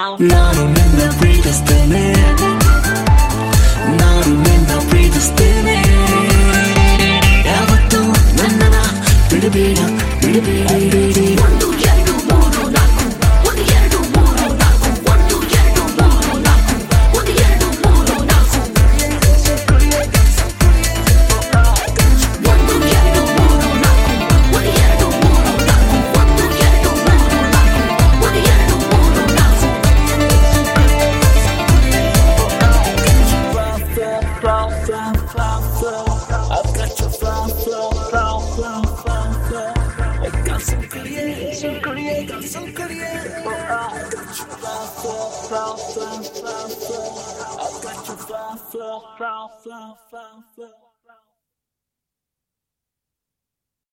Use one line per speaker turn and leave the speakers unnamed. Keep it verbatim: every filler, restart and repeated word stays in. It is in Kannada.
ನಾನು ನಿನ್ನ ಪ್ರೀತಿಸ್ತೇನೆ, ನಾನು ನಿನ್ನ ಪ್ರೀತಿಸ್ತೇನೆ. ಯಾವತ್ತೂ ನನ್ನನ ಬಿಡಬೇಡ ಬಿಡಬೇಡ. ಒಂದು ಎರಡು ಮೂರು ನಾಲ್ಕು, ಒಂದು ಎರಡು ಮೂರು ನಾಲ್ಕು, ಒಂದು ಎರಡು ಮೂರು ನಾಲ್ಕು, ಒಂದು ಎರಡು ಮೂರು ನಾಲ್ಕು, ಒಂದು ಎರಡು ಮೂರು ನಾಲ್ಕು, ಒಂದು ಎರಡು ಮೂರು ನಾಲ್ಕು, ಒಂದು ಎರಡು ಮೂರು ನಾಲ್ಕು, ಒಂದು ಎರಡು ಮೂರು ನಾಲ್ಕು. I've got your flow, flow, flow, flow, flow, flow. I got some create, some create, got some create. Oh, I got your flow, flow, flow, flow, flow, flow. I got your flow, flow, flow, flow, flow, flow.